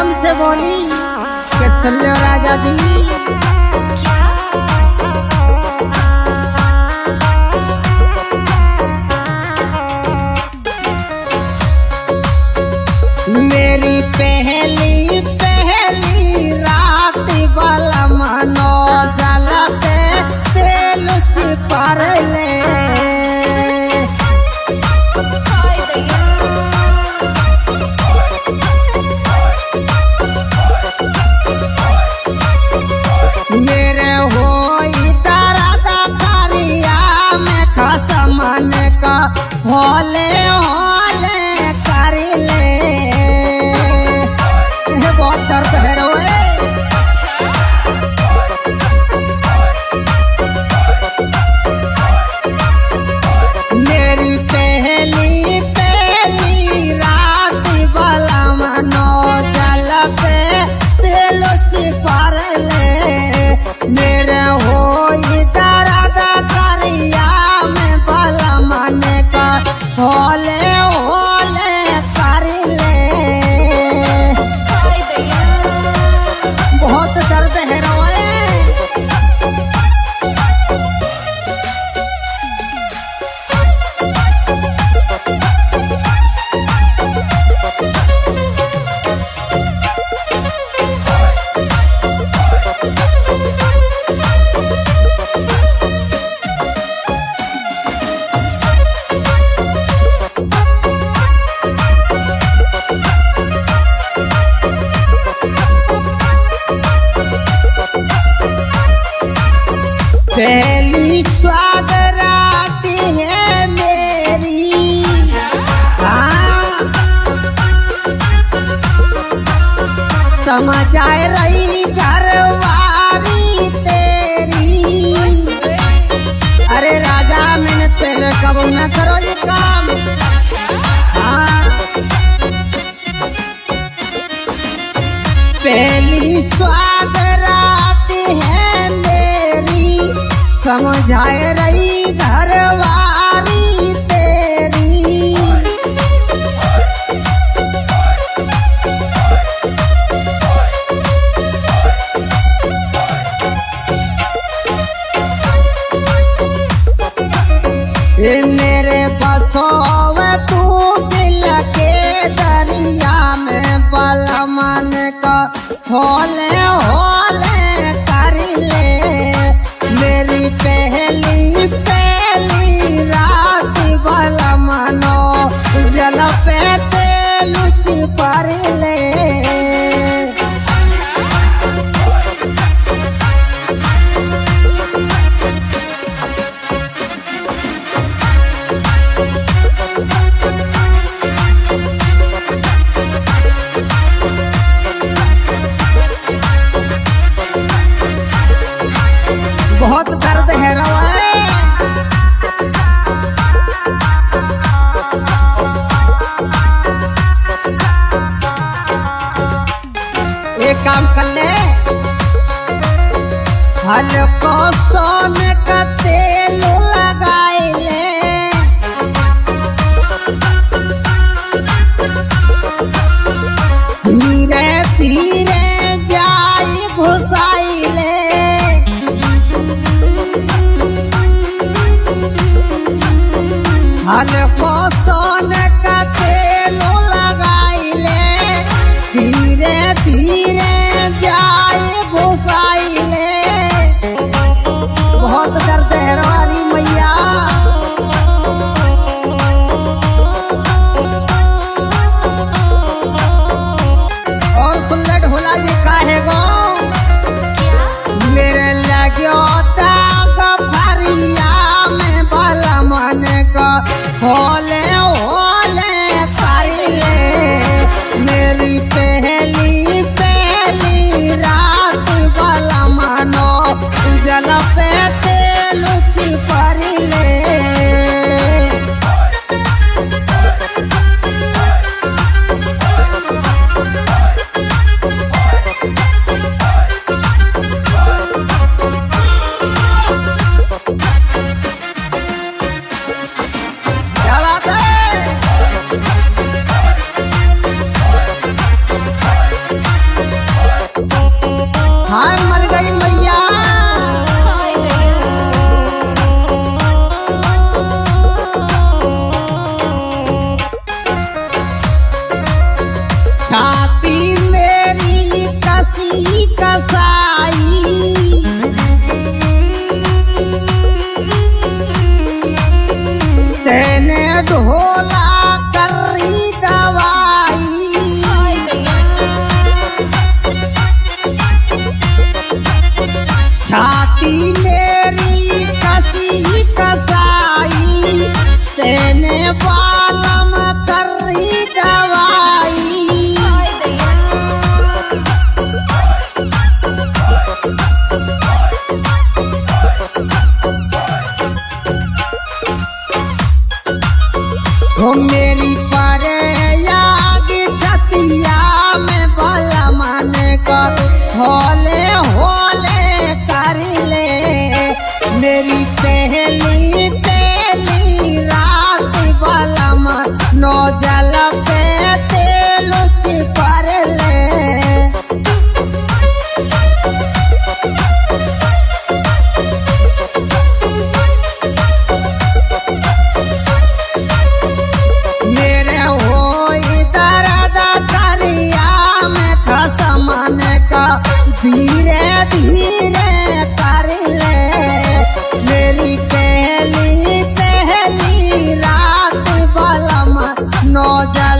बलम से बोली कि सुन लो राजा जी, मेरी पहली पहली रात बलम नो जलते तेल पर ले, मेरे हो दर्द करिया में खसमन का होले होले कर ले, बहुत दर्द है रोए। मेरी पहली पहली रात बलम नो जल पे तेल पर ले, मेरे हो दर्द करिया में बलम का होले होले कर ले, बहुत दर्द है रोए। पहली स्वाद रात है मेरी, हाँ समझ आए रही घरवारी तेरी, अरे राजा मैंने पहले कब न करो ये काम, हाँ पहली स्वाद रात है मेरी, समझाए रही घरवारी तेरी, मेरे बसोव तू दिल के दरिया में बलमन का होले होले कर ले, मेरी पहली पहली रात बलम नो जल पे तेल पर ले, बहुत दर्द है रोए। एक काम कर ले, हल्को सोने का तेल लगाए ले, धीरे धीरे जाई घुसाई ले, हल्को सोने का तेल लगाई ले, धीरे धीरे जाए घुसाई ले, बहुत दर्द है रोरी मैया। और कुल्लट होला दिखा है गो, मेरे लग्यो ताक भरिया में बलमन का होले होले हो मेरी परे याद छतिया में भला माने का होले होले कर ले। मेरी पहली पहली रात भला नो जल पे तेल पर ले। मेरे हो इधर दरिया में फंसा मन का धीरे धीरे कर ले। मेरी पहली पहली रात बलम नो